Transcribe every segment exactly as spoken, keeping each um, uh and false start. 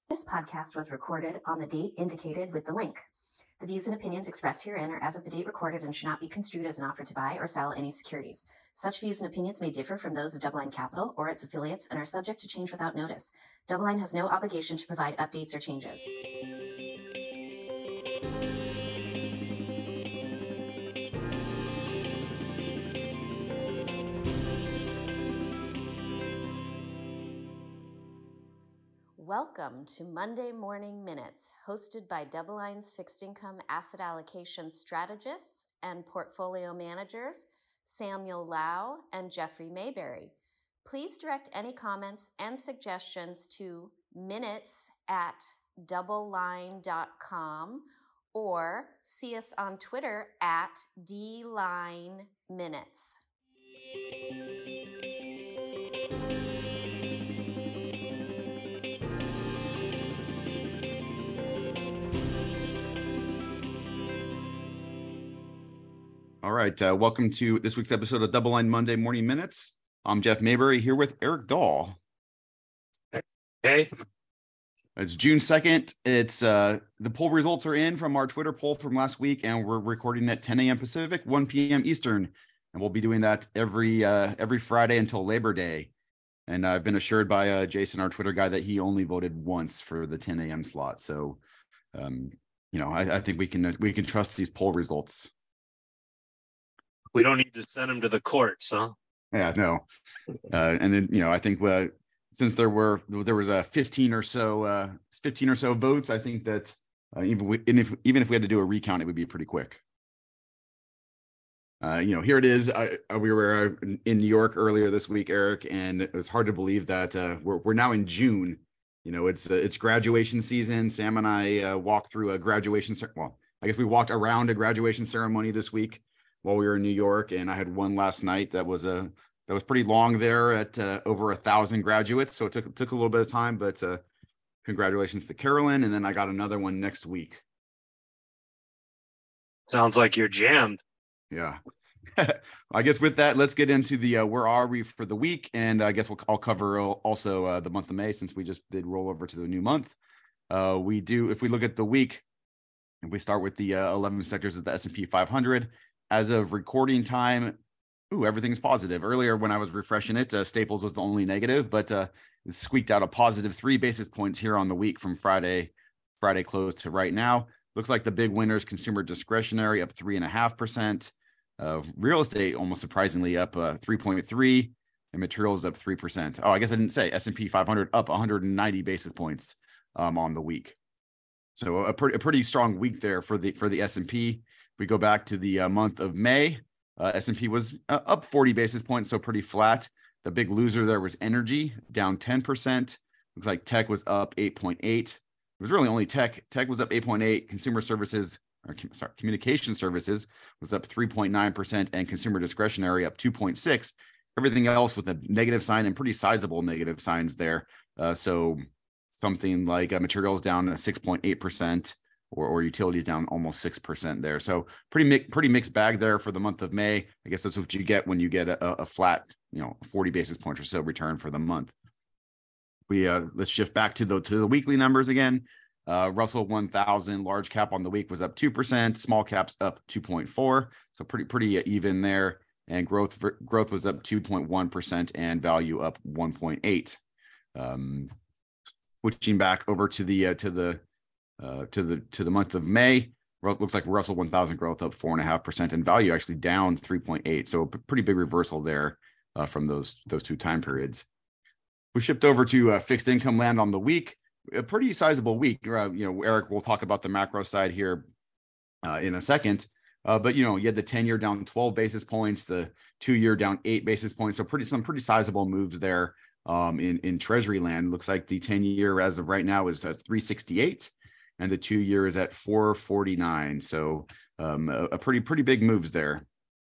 This podcast was recorded on the date indicated with the link. The views and opinions expressed herein are as of the date recorded and should not be construed as an offer to buy or sell any securities. Such views and opinions may differ from those of DoubleLine Capital or its affiliates and are subject to change without notice. DoubleLine has no obligation to provide updates or changes. Welcome to Monday Morning Minutes, hosted by DoubleLine's fixed income asset allocation strategists and portfolio managers, Samuel Lau and Jeffrey Mayberry. Please direct any comments and suggestions to minutes at doubleline dot com or see us on Twitter at D Line Minutes. All right, uh, welcome to this week's episode of DoubleLine Monday Morning Minutes. I'm Jeff Mayberry here with Eric Dahl. Hey. It's June second. It's uh, the poll results are in from our Twitter poll from last week, and we're recording at ten a.m. Pacific, one p.m. Eastern, and we'll be doing that every uh, every Friday until Labor Day. And I've been assured by uh, Jason, our Twitter guy, that he only voted once for the ten a.m. slot. So, um, you know, I, I think we can we can trust these poll results. We don't need to send them to the courts, huh? Yeah, no. Uh, and then, you know, I think uh, since there were there was a uh, fifteen or so uh, fifteen or so votes, I think that uh, even we, and if even if we had to do a recount, it would be pretty quick. Uh, you know, here it is. I, we were in New York earlier this week, Eric, and it was hard to believe that uh, we're we're now in June. You know, it's uh, it's graduation season. Sam and I uh, walked through a graduation. Well, I guess we walked around a graduation ceremony this week while we were in New York, and I had one last night that was a that was pretty long there at uh, over a thousand graduates. So it took took a little bit of time, but uh, congratulations to Carolyn. And then I got another one next week. Sounds like you're jammed. Yeah. I guess with that, let's get into the uh, where are we for the week, and I guess we'll I'll cover also uh, the month of May, since we just did roll over to the new month. Uh, we do if we look at the week, and we start with the uh, eleven sectors of the S and P five hundred. As of recording time, ooh, everything's positive. Earlier when I was refreshing it, uh, Staples was the only negative, but uh, it squeaked out a positive three basis points here on the week from Friday, Friday close to right now. Looks like the big winners: consumer discretionary up three and a half percent, uh, real estate almost surprisingly up uh, three point three, and materials up three percent. Oh, I guess I didn't say S and P five hundred up one hundred ninety basis points um, on the week. So a pretty a pretty strong week there for the for the S and P. If we go back to the uh, month of May, uh, S and P was uh, up forty basis points, so pretty flat. The big loser there was energy, down ten percent. Looks like tech was up eight point eight. It was really only tech. Tech was up eight point eight. Consumer services, or sorry, communication services was up three point nine percent, and consumer discretionary up two point six. Everything else with a negative sign, and pretty sizable negative signs there. Uh, so something like uh, materials down six point eight percent. Or, or utilities down almost six percent there. So pretty mi- pretty mixed bag there for the month of May. I guess that's what you get when you get a, a flat, you know, forty basis points or so return for the month. We uh, let's shift back to the to the weekly numbers again. Uh, Russell one thousand large cap on the week was up two percent, small caps up two point four. So pretty pretty even there. And growth growth was up two point one percent and value up one point eight. Um, switching back over to the uh, to the Uh, to the to the month of May, looks like Russell one thousand growth up four and a half percent, and value actually down three point eight. So a pretty big reversal there uh, from those those two time periods. We shipped over to uh, fixed income land on the week. A pretty sizable week. Uh, you know, Eric, we'll talk about the macro side here uh, in a second. Uh, but you know, you had the ten year down twelve basis points, the two year down eight basis points. So pretty some pretty sizable moves there um, in in Treasury land. Looks like the ten year as of right now is uh, three sixty-eight. And the two year is at four forty-nine. So um, a, a pretty, pretty big moves there.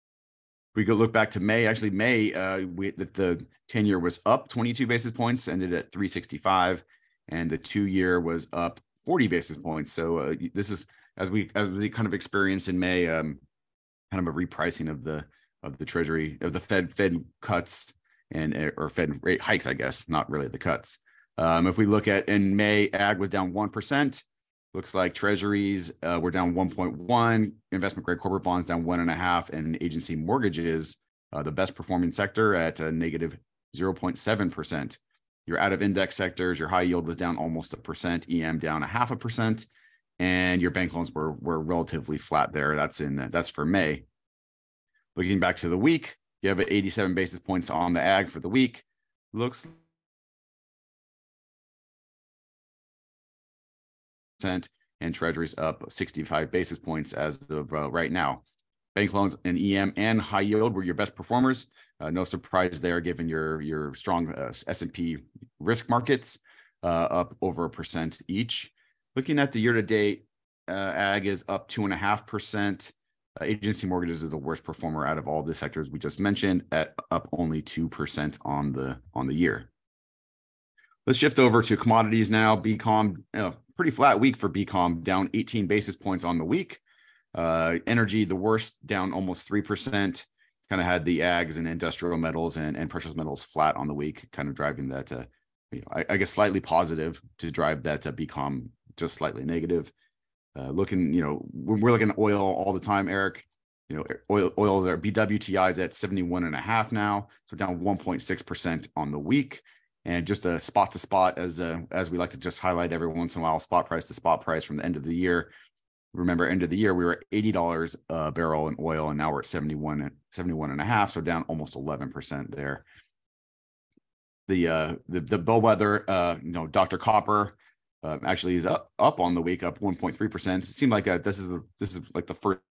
We go look back to May. Actually, May, uh, we, the, the ten year was up twenty-two basis points, ended at three sixty-five. And the two year was up forty basis points. So uh, this is, as we, as we kind of experienced in May, um, kind of a repricing of the, of the Treasury, of the Fed, Fed cuts and, or Fed rate hikes, I guess, not really the cuts. Um, if we look at in May, ag was down one percent. Looks like treasuries uh, were down one point one, investment grade corporate bonds down one and a half, and agency mortgages, uh, the best performing sector, at a negative zero point seven percent. Your out of index sectors, your high yield was down almost a percent, E M down a half a percent, and your bank loans were were relatively flat there. That's in that's for May. Looking back to the week, you have eighty-seven basis points on the ag for the week. Looks and treasuries up sixty-five basis points as of uh, right now. Bank loans and E M and high yield were your best performers. Uh, no surprise there, given your your strong uh, S and P risk markets, uh, up over a percent each. Looking at the year to date, uh, ag is up two and a half percent. Agency mortgages is the worst performer out of all the sectors we just mentioned, at up only two percent on the on the year. Let's shift over to commodities now. B COM, uh, pretty flat week for B COM, down eighteen basis points on the week. Uh, energy, the worst, down almost three percent. Kind of had the ags and industrial metals and, and precious metals flat on the week, kind of driving that, uh, you know, I, I guess, slightly positive to drive that uh, B COM just slightly negative. Uh, looking, you know, we're, we're looking at oil all the time, Eric. You know, oil, oil are B W T I is at seventy-one and a half now, so down one point six percent on the week. And just a spot to spot, as uh, as we like to just highlight every once in a while, spot price to spot price from the end of the year. Remember, end of the year, we were at eighty dollars a barrel in oil, and now we're at seventy-one, seventy-one and a half, so down almost eleven percent there. The uh, the the bellwether, uh, you know, Doctor Copper, uh, actually is up up on the week, up one point three percent. It seemed like a, this is the, this is like the first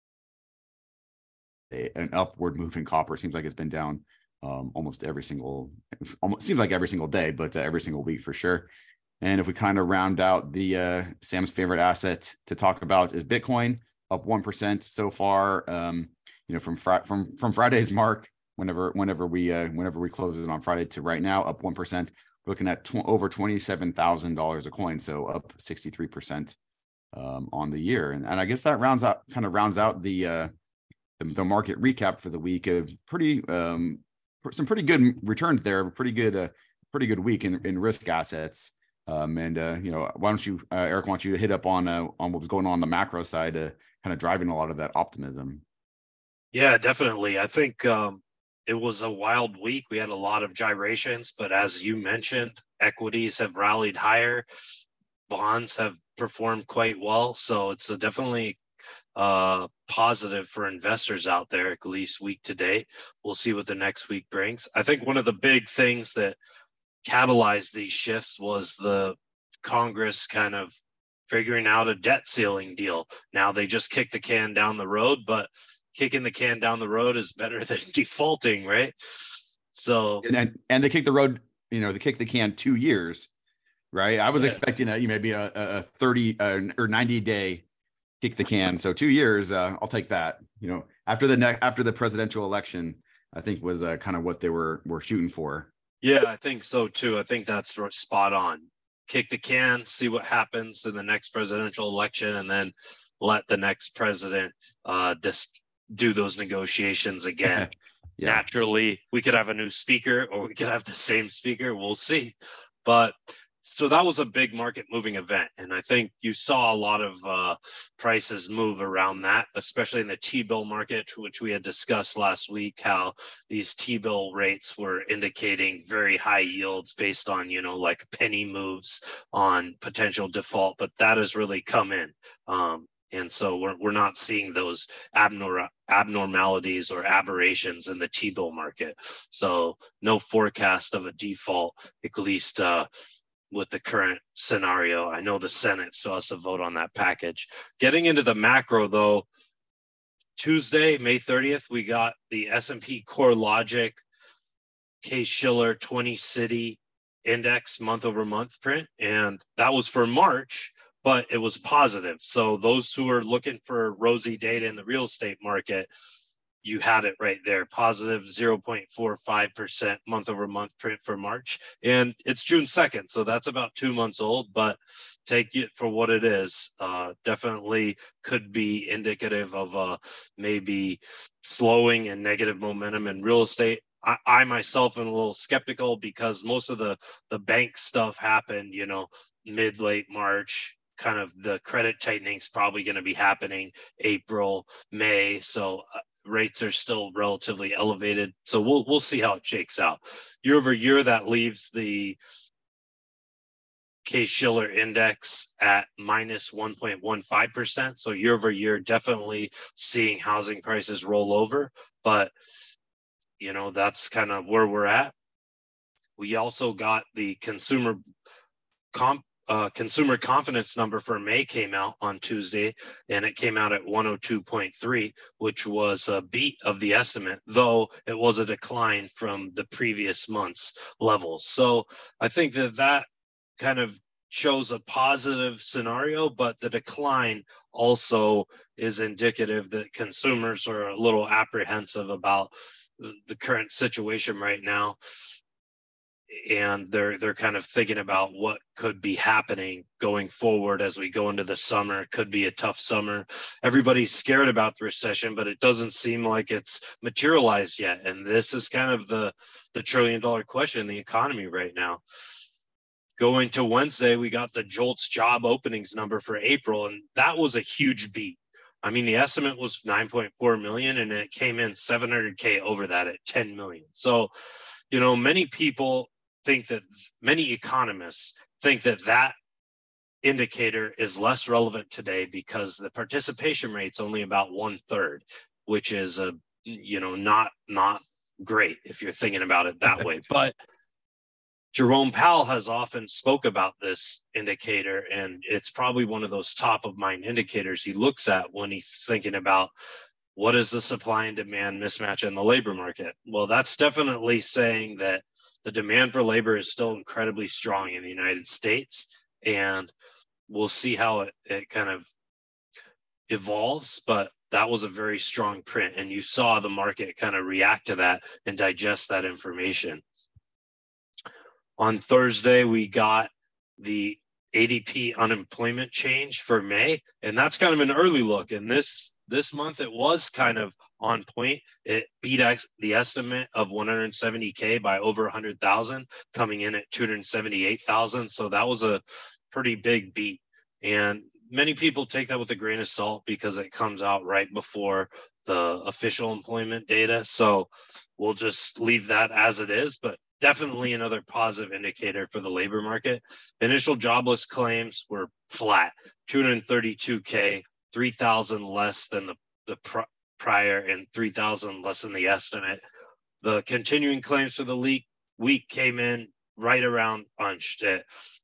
an upward move in copper. It seems like it's been down um, almost every single, almost seems like every single day, but uh, every single week for sure. And if we kind of round out the uh, Sam's favorite asset to talk about is Bitcoin, up one percent so far. Um, you know, from fr- from from Friday's mark, whenever whenever we uh, whenever we close it on Friday to right now, up one percent. Looking at tw- over twenty-seven thousand dollars a coin, so up sixty-three percent um, on the year. And, and I guess that rounds out kind of rounds out the uh, the, the market recap for the week. Of pretty um, some pretty good returns there. Pretty good uh, pretty good week in, in risk assets. Um, and uh, you know, why don't you, uh, Eric, why don't you hit up on uh, on what was going on on the macro side, uh, kind of driving a lot of that optimism? Yeah, definitely. I think um, it was a wild week. We had a lot of gyrations, but as you mentioned, equities have rallied higher, bonds have performed quite well. So it's a definitely uh, positive for investors out there, at least week to date. We'll see what the next week brings. I think one of the big things that catalyzed these shifts was the Congress kind of figuring out a debt ceiling deal. Now they just kick the can down the road, but kicking the can down the road is better than defaulting, right? So and and, and they kick the road, you know, they kick the can two years, right? I was yeah. expecting a you maybe a, a thirty uh, or ninety day kick the can. So two years, uh, I'll take that. You know, after the next after the presidential election, I think was uh, kind of what they were were shooting for. Yeah, I think so too. I think that's spot on. Kick the can, see what happens in the next presidential election, and then let the next president uh, just do those negotiations again. Yeah. Naturally, we could have a new speaker or we could have the same speaker. We'll see. But so that was a big market moving event. And I think you saw a lot of uh, prices move around that, especially in the T-bill market, which we had discussed last week, how these T-bill rates were indicating very high yields based on, you know, like penny moves on potential default. But that has really come in. Um, and so we're, we're not seeing those abnor- abnormalities or aberrations in the T-bill market. So no forecast of a default, at least uh, with the current scenario. I know the Senate still has to vote on that package. Getting into the macro though, Tuesday, May thirtieth, we got the S and P CoreLogic Case-Shiller twenty city index month over month print. And that was for March, but it was positive. So those who are looking for rosy data in the real estate market, you had it right there, positive zero point four five percent month over month print for March. And it's June second, so that's about two months old, but take it for what it is. Uh, definitely could be indicative of uh, maybe slowing and negative momentum in real estate. I, I myself am a little skeptical because most of the the bank stuff happened, you know, mid late March. Kind of the credit tightening is probably going to be happening April, May. So uh, rates are still relatively elevated. So we'll we'll see how it shakes out. Year over year, that leaves the Case-Shiller index at minus one point one five percent. So year over year, definitely seeing housing prices roll over. But, you know, that's kind of where we're at. We also got the consumer comp Uh, consumer confidence number for May came out on Tuesday, and it came out at one oh two point three, which was a beat of the estimate, though it was a decline from the previous month's levels. So I think that that kind of shows a positive scenario, but the decline also is indicative that consumers are a little apprehensive about the current situation right now. And they're they're kind of thinking about what could be happening going forward as we go into the summer. It could be a tough summer. Everybody's scared about the recession, but it doesn't seem like it's materialized yet. And this is kind of the the trillion dollar question in the economy right now. Going to Wednesday, we got the JOLTS job openings number for April, and that was a huge beat. I mean, the estimate was nine point four million, and it came in seven hundred K over that at ten million. So, you know, many people think that many economists think that that indicator is less relevant today because the participation rate's only about one third, which is a, you know, not, not great if you're thinking about it that way. But Jerome Powell has often spoke about this indicator, and it's probably one of those top of mind indicators he looks at when he's thinking about what is the supply and demand mismatch in the labor market. Well, that's definitely saying that the demand for labor is still incredibly strong in the United States, and we'll see how it, it kind of evolves, but that was a very strong print, and you saw the market kind of react to that and digest that information. On Thursday, we got the A D P unemployment change for May, and that's kind of an early look. And this this month, it was kind of on point. It beat the estimate of one hundred seventy K by over one hundred thousand, coming in at two hundred seventy-eight thousand. So that was a pretty big beat. And many people take that with a grain of salt because it comes out right before the official employment data. So we'll just leave that as it is. But definitely another positive indicator for the labor market. Initial jobless claims were flat, two hundred thirty-two K, three thousand less than the, the pr- prior and three thousand less than the estimate. The continuing claims for the week, week came in right around punched at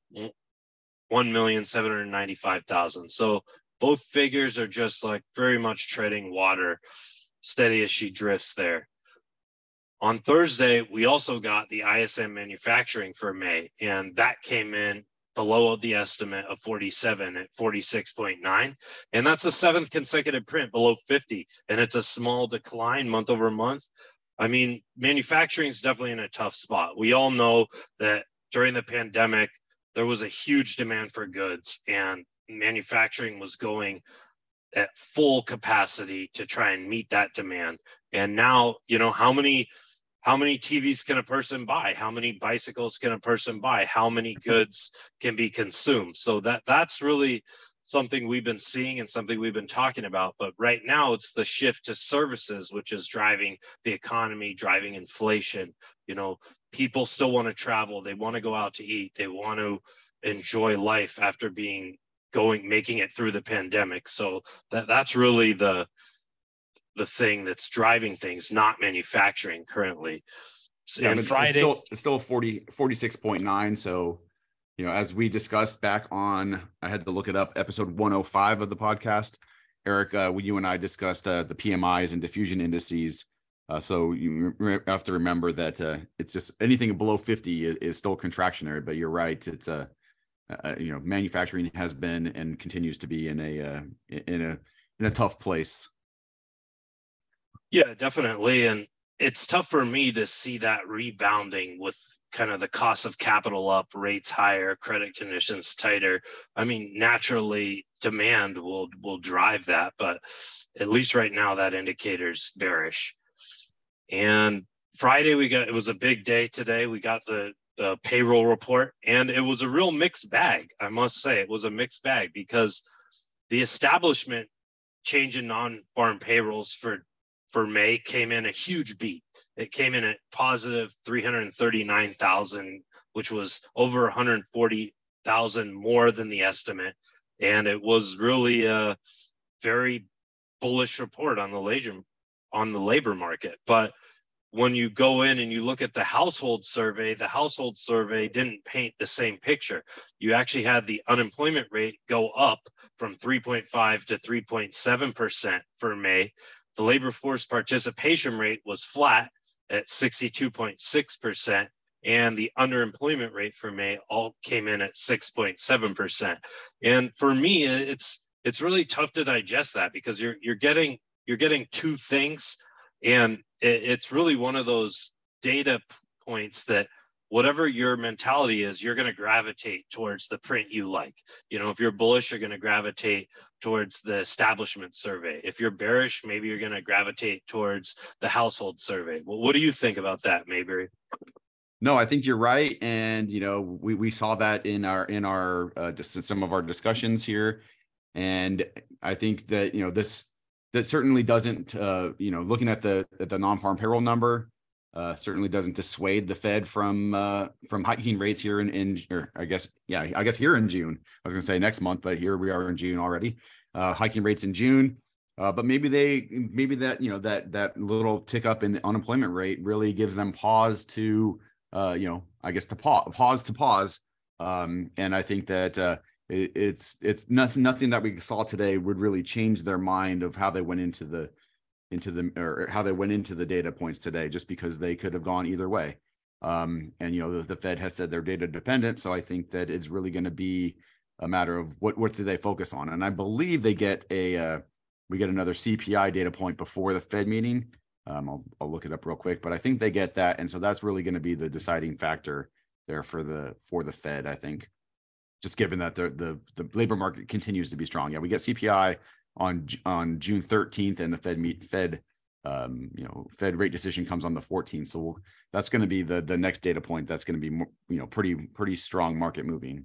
one million seven hundred ninety-five thousand. So both figures are just like very much treading water, steady as she drifts there. On Thursday, we also got the I S M manufacturing for May, and that came in below the estimate of forty-seven at forty-six point nine. And that's the seventh consecutive print below fifty. And it's a small decline month over month. I mean, manufacturing is definitely in a tough spot. We all know that during the pandemic, there was a huge demand for goods, and manufacturing was going at full capacity to try and meet that demand. And now, you know, how many how many T Vs can a person buy? How many bicycles can a person buy? How many goods can be consumed? So that that's really something we've been seeing and something we've been talking about. But right now it's the shift to services, which is driving the economy, driving inflation. You know, people still want to travel. They want to go out to eat. They want to enjoy life after being going, making it through the pandemic. So that that's really the the thing that's driving things, not manufacturing currently. Yeah, And it's, Friday, it's still it's still forty, forty-six point nine. So, you know, as we discussed back on, I had to look it up, episode one oh five of the podcast, Eric, uh, you and I discussed uh, the P M Is and diffusion indices. Uh, so you re- have to remember that uh, it's just anything below fifty is, is still contractionary, but you're right. It's a, uh, uh, you know, manufacturing has been and continues to be in a, uh, in a, in a tough place. Yeah, definitely. And it's tough for me to see that rebounding with kind of the cost of capital up, rates higher, credit conditions tighter. I mean, naturally demand will will drive that, but at least right now that indicator's bearish. And Friday, we got, it was a big day today. We got the, the payroll report, and it was a real mixed bag. I must say it was a mixed bag because the establishment change in non-farm payrolls for, for May came in a huge beat. It came in at positive three hundred thirty-nine thousand, which was over one hundred forty thousand more than the estimate. And it was really a very bullish report on the labor, on the labor market. But when you go in and you look at the household survey, the household survey didn't paint the same picture. You actually had the unemployment rate go up from three point five to three point seven percent for May. The labor force participation rate was flat at sixty-two point six percent, and the underemployment rate for May all came in at six point seven percent. And for me, it's it's really tough to digest that because you're you're getting you're getting two things. And it's really one of those data points that whatever your mentality is, you're going to gravitate towards the print you like. You know, if you're bullish, you're going to gravitate towards the establishment survey. If you're bearish, maybe you're going to gravitate towards the household survey. Well, what do you think about that, Mayberry? No, I think you're right. And, you know, we, we saw that in our, in our, uh, just some of our discussions here. And I think that, you know, this, that certainly doesn't, uh, you know, looking at the at the non-farm payroll number, uh, certainly doesn't dissuade the Fed from uh, from hiking rates here in, in, or I guess, yeah, I guess here in June. I was going to say next month, but here we are in June already, uh, hiking rates in June. Uh, but maybe they, maybe that, you know, that that little tick up in the unemployment rate really gives them pause to, uh, you know, I guess to pause, pause to pause. Um, and I think that. Uh, It's it's nothing nothing that we saw today would really change their mind of how they went into the into the or how they went into the data points today, just because they could have gone either way. Um, and you know the, the Fed has said they're data dependent, so I think that it's really going to be a matter of what what do they focus on. And I believe they get a uh, we get another C P I data point before the Fed meeting. Um, I'll I'll look it up real quick, but I think they get that, and so that's really going to be the deciding factor there for the for the Fed, I think. Just given that the, the the labor market continues to be strong. Yeah, we get C P I on on June thirteenth, and the Fed meet Fed um, you know Fed rate decision comes on the fourteenth. So we'll, that's going to be the the next data point. That's going to be you know pretty pretty strong market moving.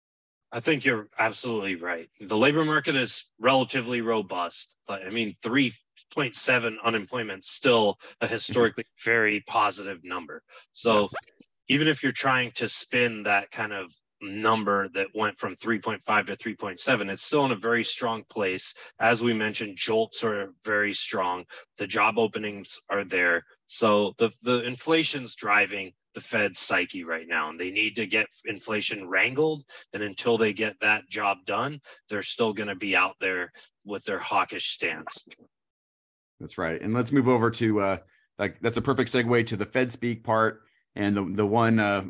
I think you're absolutely right. The labor market is relatively robust. I mean, three point seven unemployment is still a historically very positive number. So yes. Even if you're trying to spin that kind of number that went from three point five to three point seven, it's still in a very strong place. As we mentioned, jolts are very strong. The job openings are there. So the, the inflation's driving the Fed's psyche right now, and they need to get inflation wrangled. And until they get that job done, they're still going to be out there with their hawkish stance. That's right. And let's move over to uh, like that's a perfect segue to the Fed speak part. And the the one uh,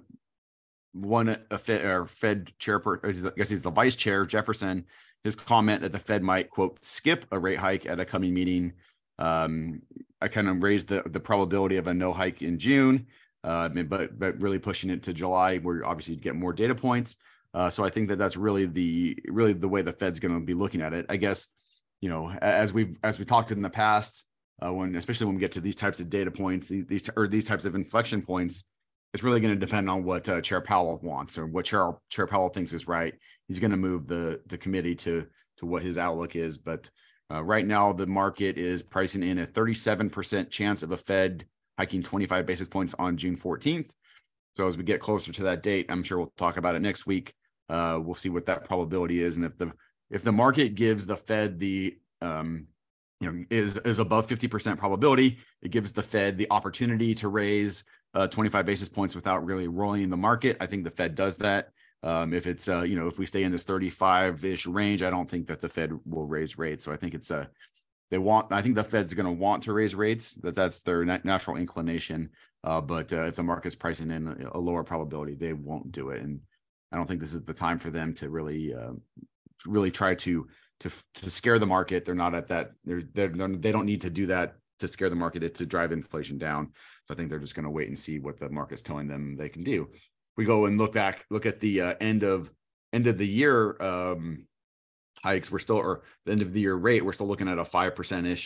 one a Fed, or Fed chairperson, I guess he's the vice chair, Jefferson, his comment that the Fed might, quote, skip a rate hike at a coming meeting. Um, I kind of raised the, the probability of a no hike in June, uh, but but really pushing it to July, where obviously you'd get more data points. Uh, so I think that that's really the really the way the Fed's going to be looking at it. I guess, you know, as we've as we talked in the past, uh, when especially when we get to these types of data points, these, these or these types of inflection points, it's really going to depend on what uh, Chair Powell wants or what Chair Chair Powell thinks is right. He's going to move the the committee to to what his outlook is. But uh, right now, the market is pricing in a thirty-seven percent chance of a Fed hiking twenty-five basis points on June fourteenth. So as we get closer to that date, I'm sure we'll talk about it next week. Uh, we'll see what that probability is, and if the if the market gives the Fed the um, you know is is above fifty percent probability, it gives the Fed the opportunity to raise Uh, twenty-five basis points without really rolling the market. I think the Fed does that. Um, if it's, uh, you know, if we stay in this thirty-five-ish range, I don't think that the Fed will raise rates. So I think it's a, uh, they want, I think the Fed's going to want to raise rates, that that's their nat- natural inclination. Uh, but uh, if the market's pricing in a, a lower probability, they won't do it. And I don't think this is the time for them to really, uh, really try to, to, to scare the market. They're not at that, they're, they're, they're, they don't need to do that to scare the market, to drive inflation down. So I think they're just going to wait and see what the market's telling them they can do. We go and look back, look at the uh, end of end of the year um, hikes. We're still, or the end of the year rate, we're still looking at a five percent ish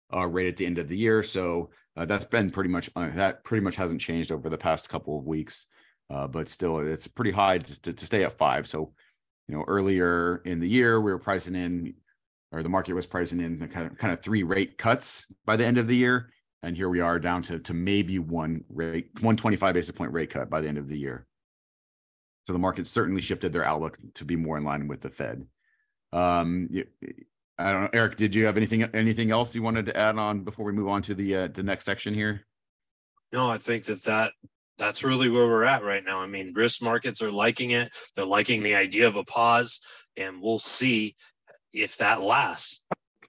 uh, right at the end of the year. So uh, that's been pretty much uh, that pretty much hasn't changed over the past couple of weeks, uh, but still it's pretty high to, to, to stay at five. So, you know, earlier in the year we were pricing in, or the market was pricing in the kind of kind of three rate cuts by the end of the year, and here we are down to to maybe one rate, one twenty-five basis point rate cut by the end of the year. So the market certainly shifted their outlook to be more in line with the Fed. Um, I don't know, Eric, did you have anything anything else you wanted to add on before we move on to the uh, the next section here? No, I think that that that's really where we're at right now. I mean, risk markets are liking it. They're liking the idea of a pause, and we'll see if that lasts.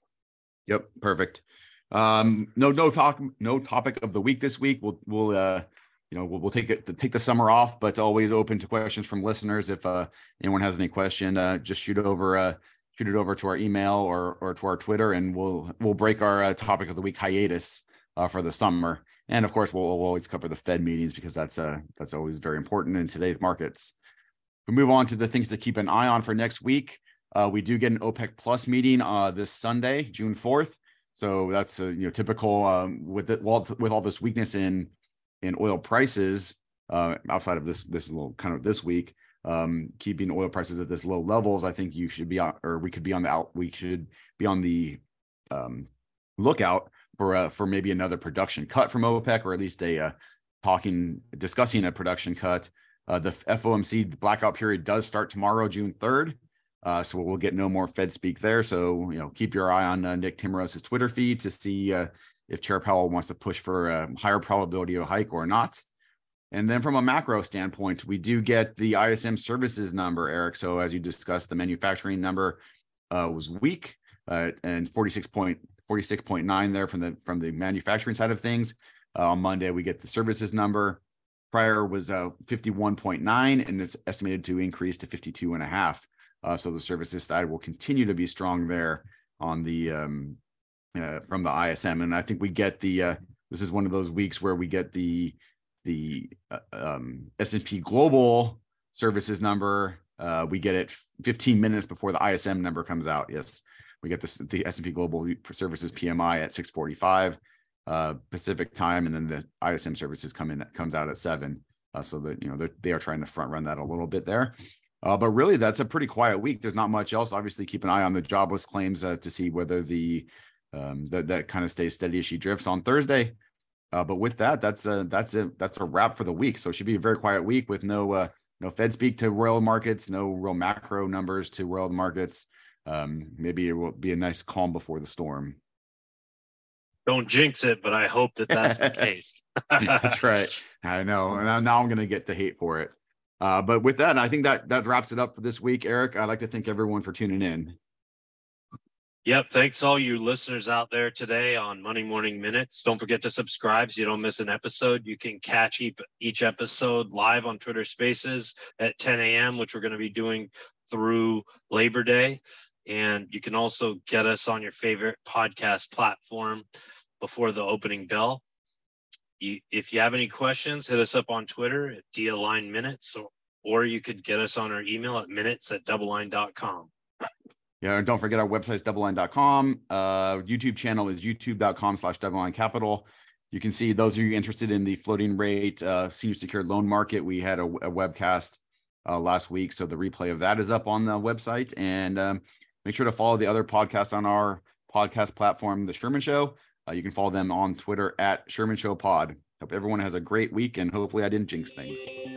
Yep, perfect. Um, no, no talk, no topic of the week this week. We'll we'll uh, you know we'll, we'll take it take the summer off, but always open to questions from listeners. If uh, anyone has any question, uh, just shoot it over uh, shoot it over to our email or or to our Twitter, and we'll we'll break our uh, topic of the week hiatus uh, for the summer. And of course, we'll, we'll always cover the Fed meetings because that's uh that's always very important in today's markets. We move on to the things to keep an eye on for next week. Uh, we do get an OPEC Plus meeting uh, this Sunday, June fourth. So that's uh, you know typical um, with the, well, with all this weakness in in oil prices uh, outside of this this little kind of this week, um, keeping oil prices at this low levels. I think you should be on, or we could be on the out. We should be on the um, lookout for uh, for maybe another production cut from OPEC, or at least a uh, talking discussing a production cut. Uh, the F O M C blackout period does start tomorrow, June third. Uh, so we'll get no more Fed speak there. So, you know, keep your eye on uh, Nick Timros's Twitter feed to see uh, if Chair Powell wants to push for a higher probability of a hike or not. And then from a macro standpoint, we do get the I S M services number, Eric. So as you discussed, the manufacturing number uh, was weak uh, and forty-six point nine there from the from the manufacturing side of things. Uh, on Monday, we get the services number. Prior was uh, fifty-one point nine, and it's estimated to increase to fifty-two and a half. Uh, so the services side will continue to be strong there on the um, uh, from the I S M, and I think we get the uh, this is one of those weeks where we get the the uh, um, S and P Global services number. Uh, we get it fifteen minutes before the I S M number comes out. Yes, we get this the S and P Global Services P M I at six forty-five uh, Pacific time, and then the I S M services come in comes out at seven. Uh, so that you know they are trying to front run that a little bit there. Uh, but really, that's a pretty quiet week. There's not much else. Obviously, keep an eye on the jobless claims uh, to see whether the um, that that kind of stays steady as she drifts on Thursday. Uh, but with that, that's a that's a that's a wrap for the week. So it should be a very quiet week with no uh, no Fed speak to world markets, no real macro numbers to world markets. Um, maybe it will be a nice calm before the storm. Don't jinx it, but I hope that that's the case. That's right. I know. And now I'm going to get the hate for it. Uh, but with that, I think that that wraps it up for this week, Eric. I'd like to thank everyone for tuning in. Yep. Thanks all you listeners out there today on Money Morning Minutes. Don't forget to subscribe so you don't miss an episode. You can catch each, each episode live on Twitter Spaces at ten a.m., which we're going to be doing through Labor Day. And you can also get us on your favorite podcast platform before the opening bell. You, if you have any questions, hit us up on Twitter at D Align Minutes, or, or you could get us on our email at minutes at double line dot com. Yeah, and don't forget our website is double line dot com. Uh, YouTube channel is youtube dot com slash double line capital. You can see those of you interested in the floating rate uh, senior secured loan market. We had a, a webcast uh, last week, so the replay of that is up on the website. And um, make sure to follow the other podcasts on our podcast platform, The Sherman Show. Uh, you can follow them on Twitter at Sherman Show Pod. Hope everyone has a great week, and hopefully I didn't jinx things.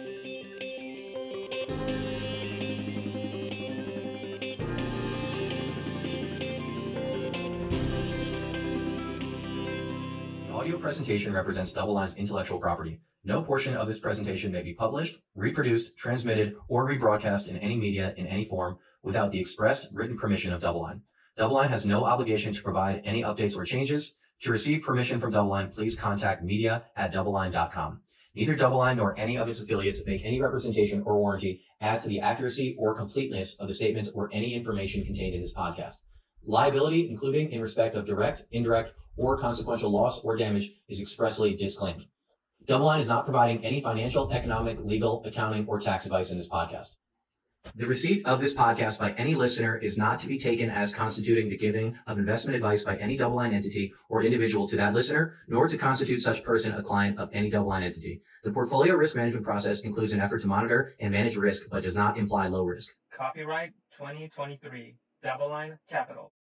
The audio presentation represents Double Line's intellectual property. No portion of this presentation may be published, reproduced, transmitted, or rebroadcast in any media in any form without the expressed written permission of Double Line. Double Line has no obligation to provide any updates or changes. To receive permission from Double Line, please contact media at double line dot com. Neither Double Line nor any of its affiliates make any representation or warranty as to the accuracy or completeness of the statements or any information contained in this podcast. Liability, including in respect of direct, indirect, or consequential loss or damage, is expressly disclaimed. Double Line is not providing any financial, economic, legal, accounting, or tax advice in this podcast. The receipt of this podcast by any listener is not to be taken as constituting the giving of investment advice by any DoubleLine entity or individual to that listener, nor to constitute such person a client of any DoubleLine entity. The portfolio risk management process includes an effort to monitor and manage risk, but does not imply low risk. Copyright twenty twenty-three, DoubleLine Capital.